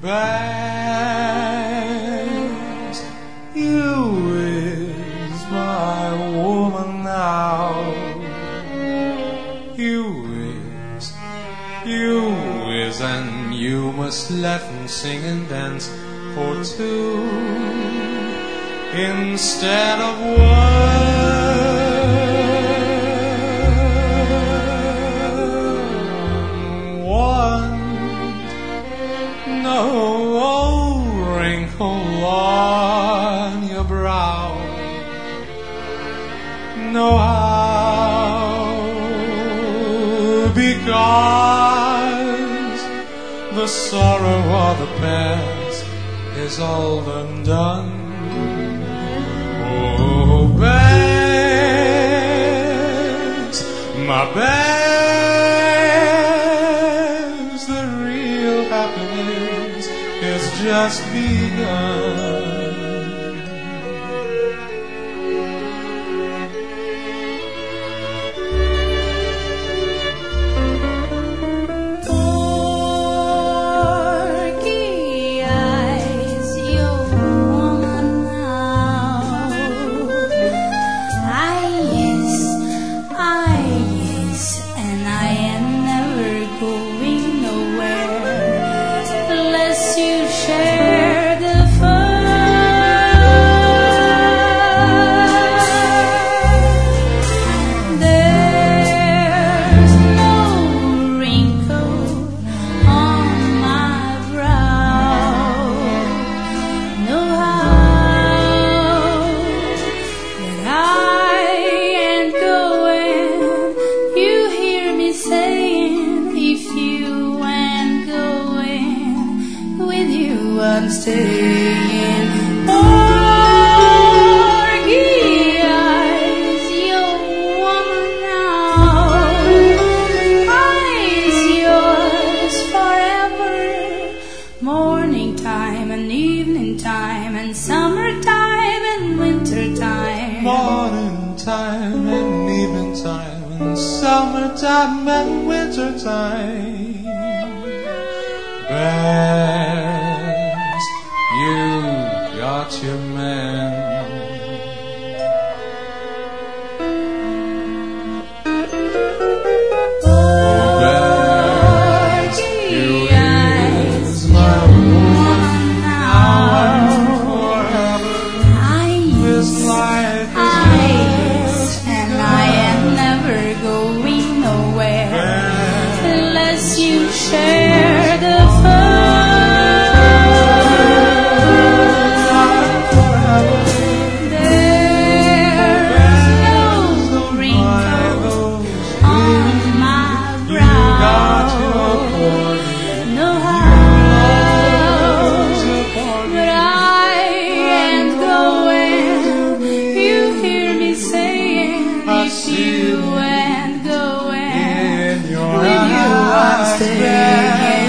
Bags, you is my woman now. You is, and you must laugh and sing and dance for two instead of one. No wrinkle on your brow. No how, because the sorrow of the past is all undone. Oh, Babs, my Babs, the real happiness is just begun. I'm staying. Porgy eyes, your woman now. Eyes yours forever. Morning time and evening time and summertime and winter time. Morning time and evening time and summertime and winter time. Babs, you got your man. Oh, Babs, you is my woman now and forever. This life is Eyes, and I am never going nowhere unless you share the fun. There's no wrinkle on my brow. No how, but I ain't going. You hear me saying, if you ain't going, with you I'm staying.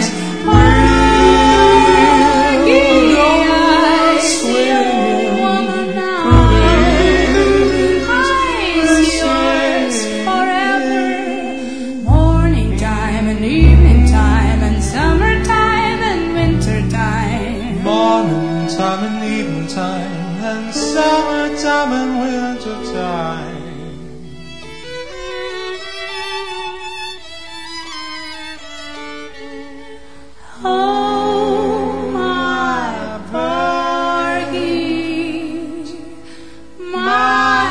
Time and evening time and summertime and winter time. Oh, my Porgy, my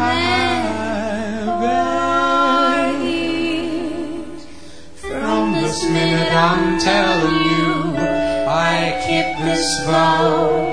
Porgy. From this minute I'm telling you, I keep this vow.